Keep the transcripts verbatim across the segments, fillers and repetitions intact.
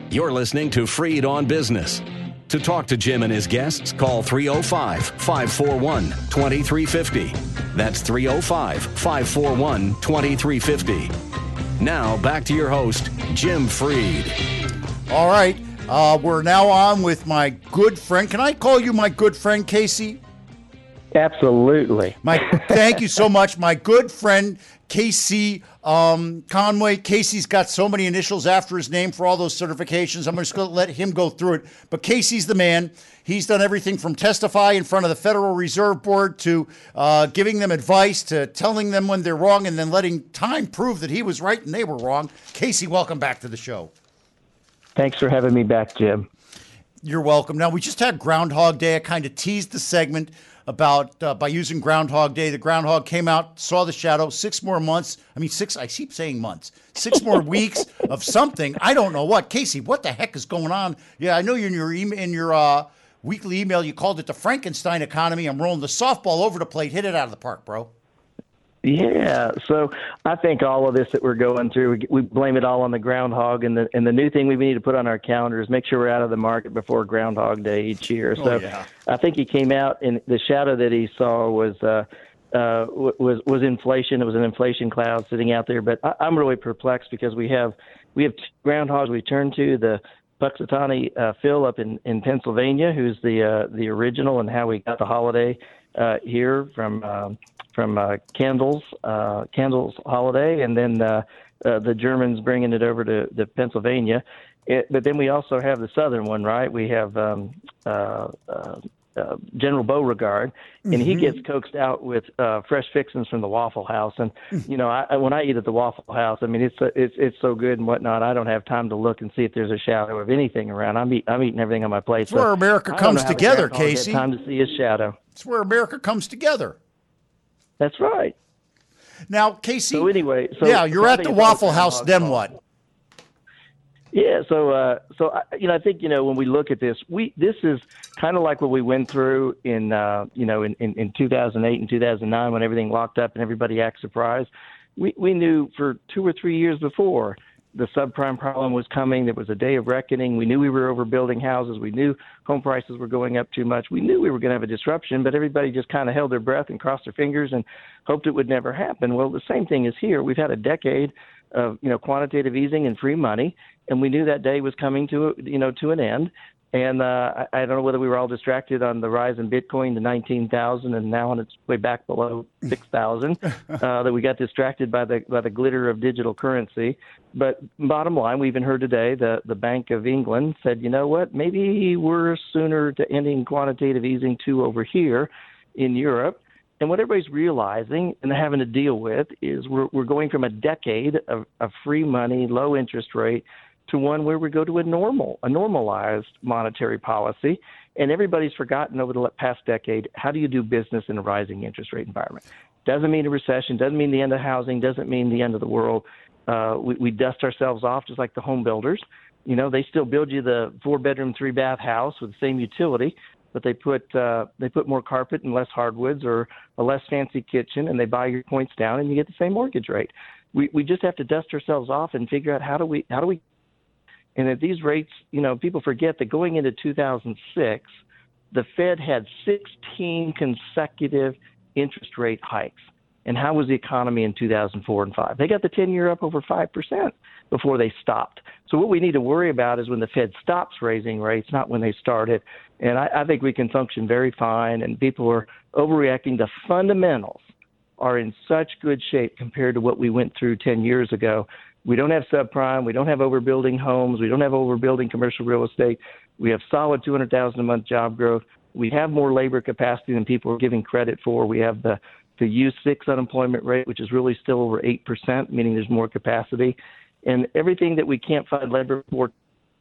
You're listening to Freed on Business. To talk to Jim and his guests, call three oh five, five four one, two three five oh. That's three oh five, five four one, two three five oh. Now, back to your host, Jim Freed. All right. Uh, we're now on with my good friend. Can I call you my good friend, Casey? Absolutely. My thank you so much, my good friend Casey um, Conway. Casey's got so many initials after his name for all those certifications. I'm just going to let him go through it. But Casey's the man. He's done everything from testify in front of the Federal Reserve Board to uh, giving them advice to telling them when they're wrong and then letting time prove that he was right and they were wrong. Casey, welcome back to the show. Thanks for having me back, Jim. You're welcome. Now, we just had Groundhog Day. I kind of teased the segment about uh, by using Groundhog Day. The groundhog came out, saw the shadow, six more months. I mean, six, I keep saying months, six more weeks of something. I don't know what. Casey, what the heck is going on? Yeah, I know you're in your, email, in your uh, weekly email, you called it the Frankenstein economy. I'm rolling the softball over the plate. Hit it out of the park, bro. Yeah, so I think all of this that we're going through, we, we blame it all on the groundhog, and the and the new thing we need to put on our calendar is make sure we're out of the market before Groundhog Day each year. So oh, yeah. I think he came out, and the shadow that he saw was uh, uh, was was inflation. It was an inflation cloud sitting out there. But I, I'm really perplexed because we have we have two groundhogs we turn to, the Puxatawny uh, Phil up in, in Pennsylvania, who's the uh, the original and how we got the holiday uh, here from. Um, from uh, Candles, uh, Candles Holiday, and then uh, uh, the Germans bringing it over to, to Pennsylvania. It, but then we also have the southern one, right? We have um, uh, uh, uh, General Beauregard, and mm-hmm. he gets coaxed out with uh, fresh fixings from the Waffle House. And, you know, I, when I eat at the Waffle House, I mean, it's it's it's so good and whatnot, I don't have time to look and see if there's a shadow of anything around. I'm, eat, I'm eating everything on my plate. It's so where America comes together, Casey. Time to see his shadow. It's where America comes together. That's right. Now, Casey. So anyway, so yeah, you're at the Waffle House. Then what? Yeah, so uh, so I, you know, I think you know when we look at this, we this is kind of like what we went through in uh, you know in, in, in two thousand eight and two thousand nine when everything locked up and everybody acted surprised. We we knew for two or three years before the subprime problem was coming. There was a day of reckoning. We knew we were overbuilding houses. We knew home prices were going up too much. We knew we were going to have a disruption, but everybody just kind of held their breath and crossed their fingers and hoped it would never happen. Well, the same thing is here. We've had a decade of, you know, quantitative easing and free money, and we knew that day was coming to, you know, to an end. And uh, I, I don't know whether we were all distracted on the rise in Bitcoin to nineteen thousand and now on its way back below six thousand, uh, that we got distracted by the by the glitter of digital currency. But bottom line, we even heard today the, the Bank of England said, you know what, maybe we're sooner to ending quantitative easing too over here in Europe. And what everybody's realizing and having to deal with is we're, we're going from a decade of, of free money, low interest rate, to one where we go to a normal, a normalized monetary policy. And everybody's forgotten over the past decade, how do you do business in a rising interest rate environment? Doesn't mean a recession, doesn't mean the end of housing, doesn't mean the end of the world. Uh, we, we dust ourselves off just like the home builders. You know, they still build you the four-bedroom, three-bath house with the same utility, but they put uh, they put more carpet and less hardwoods or a less fancy kitchen, and they buy your points down, and you get the same mortgage rate. We we just have to dust ourselves off and figure out how do we how do we And at these rates, you know, people forget that going into two thousand six, the Fed had sixteen consecutive interest rate hikes. And how was the economy in two thousand four and five? They got the ten-year up over five percent before they stopped. So what we need to worry about is when the Fed stops raising rates, not when they started. And I, I think we can function very fine, and people are overreacting. The fundamentals are in such good shape compared to what we went through ten years ago. We don't have subprime. We don't have overbuilding homes. We don't have overbuilding commercial real estate. We have solid two hundred thousand a month job growth. We have more labor capacity than people are giving credit for. We have the, the U six unemployment rate, which is really still over eight percent, meaning there's more capacity. And everything that we can't find labor for,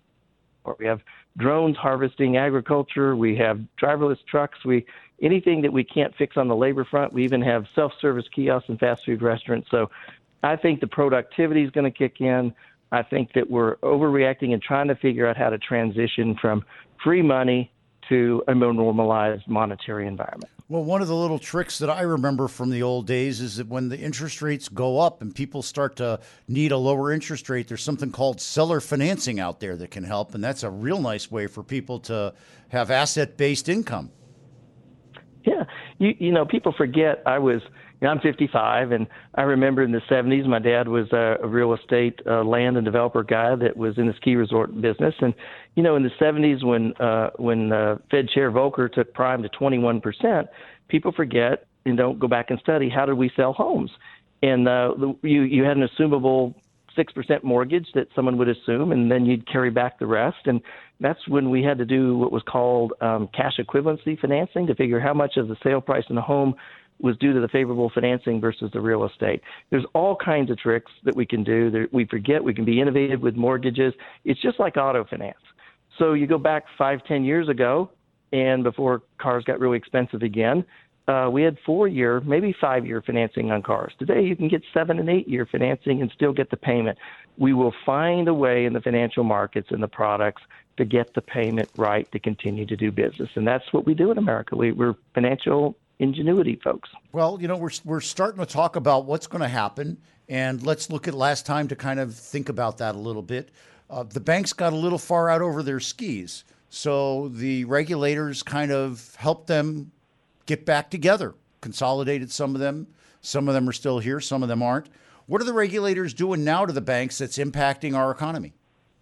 or we have drones harvesting agriculture. We have driverless trucks. We anything that we can't fix on the labor front. We even have self-service kiosks and fast food restaurants. So I think the productivity is going to kick in. I think that we're overreacting and trying to figure out how to transition from free money to a more normalized monetary environment. Well, one of the little tricks that I remember from the old days is that when the interest rates go up and people start to need a lower interest rate, there's something called seller financing out there that can help. And that's a real nice way for people to have asset-based income. Yeah. You, you know, people forget I was, you know, I'm fifty-five, and I remember in the seventies, my dad was a, a real estate uh, land and developer guy that was in the ski resort business. And, you know, in the seventies, when uh, when uh, Fed Chair Volcker took prime to twenty-one percent, people forget and don't go back and study, how did we sell homes? And uh, you, you had an assumable six percent mortgage that someone would assume, and then you'd carry back the rest. And that's when we had to do what was called um, cash equivalency financing to figure how much of the sale price in the home was due to the favorable financing versus the real estate. There's all kinds of tricks that we can do. There, we forget we can be innovative with mortgages. It's just like auto finance. So you go back five, ten years ago, and before cars got really expensive again, uh, we had four-year, maybe five-year financing on cars. Today, you can get seven- and eight-year financing and still get the payment. We will find a way in the financial markets and the products to get the payment right to continue to do business. And that's what we do in America. We, we're financial ingenuity folks. Well, you know, we're we're starting to talk about what's going to happen, and let's look at last time to kind of think about that a little bit. Uh, the banks got a little far out over their skis, so the regulators kind of helped them get back together, consolidated some of them. Some of them are still here, some of them aren't. What are the regulators doing now to the banks that's impacting our economy?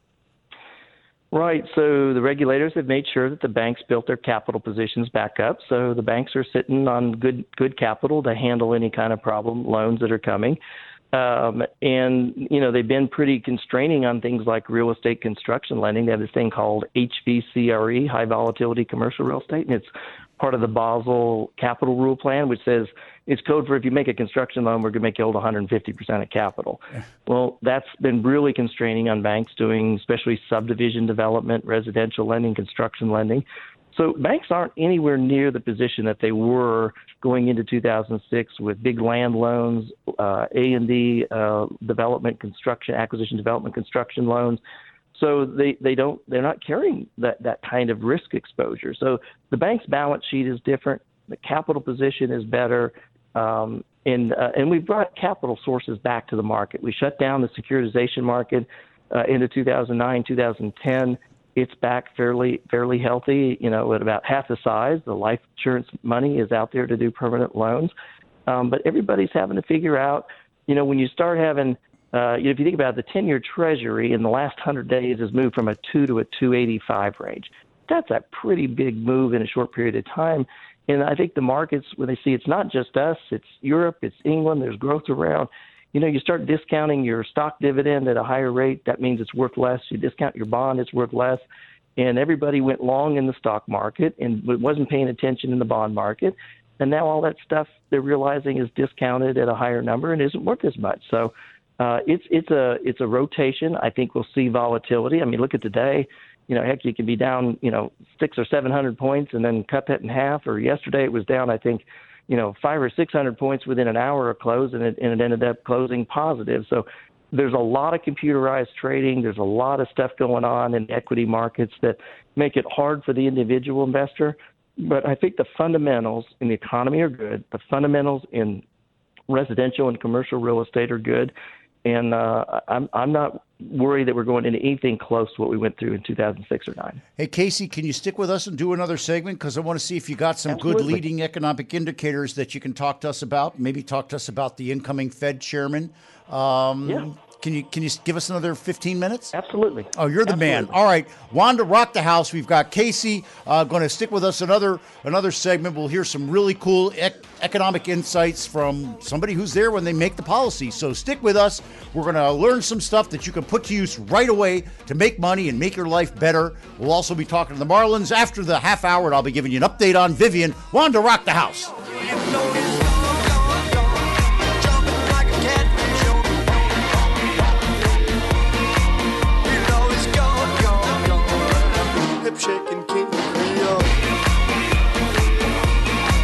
Right. So the regulators have made sure that the banks built their capital positions back up. So the banks are sitting on good good capital to handle any kind of problem loans that are coming. Um, and, you know, they've been pretty constraining on things like real estate construction lending. They have this thing called H V C R E, high volatility commercial real estate, and it's part of the Basel capital rule plan, which says it's code for if you make a construction loan, we're going to make you hold one hundred fifty percent of capital. Yeah. Well, that's been really constraining on banks doing especially subdivision development, residential lending, construction lending. So banks aren't anywhere near the position that they were going into two thousand six with big land loans, uh, A and D uh, development, construction, acquisition, development, construction loans. So they, they don't they're not carrying that, that kind of risk exposure. So the bank's balance sheet is different. The capital position is better. Um, and uh, and we brought capital sources back to the market. We shut down the securitization market uh, into two thousand nine, two thousand ten. It's back fairly fairly healthy, you know, at about half the size. The life insurance money is out there to do permanent loans. Um, but everybody's having to figure out, you know, when you start having, uh, you know, if you think about it, the ten-year Treasury in the last one hundred days has moved from a two to a two eighty-five range. That's a pretty big move in a short period of time. And I think the markets, when they see it's not just us, it's Europe, it's England, there's growth around. You know, you start discounting your stock dividend at a higher rate, that means it's worth less. You discount your bond, it's worth less. And everybody went long in the stock market and wasn't paying attention in the bond market. And now all that stuff they're realizing is discounted at a higher number and isn't worth as much. So uh, it's it's a it's a rotation. I think we'll see volatility. I mean, look at today. You know, heck, you can be down, you know, six or seven hundred points and then cut that in half. Or yesterday it was down, I think, you know, five or six hundred points within an hour of close, and it, and it ended up closing positive. So there's a lot of computerized trading. There's a lot of stuff going on in equity markets that make it hard for the individual investor. But I think the fundamentals in the economy are good. The fundamentals in residential and commercial real estate are good. And uh, I'm I'm not worried that we're going into anything close to what we went through in two thousand six or nine. Hey, Casey, can you stick with us and do another segment? Because I want to see if you got some Absolutely. good leading economic indicators that you can talk to us about. Maybe talk to us about the incoming Fed chairman. Um, yeah. Can you can you give us another fifteen minutes? Absolutely. Oh, you're the Absolutely. man. All right, Wanda, rock the house. We've got Casey uh, going to stick with us another another segment. We'll hear some really cool ec- economic insights from somebody who's there when they make the policy. So stick with us. We're going to learn some stuff that you can put to use right away to make money and make your life better. We'll also be talking to the Marlins after the half hour, and I'll be giving you an update on Vivian. Wanda, rock the house.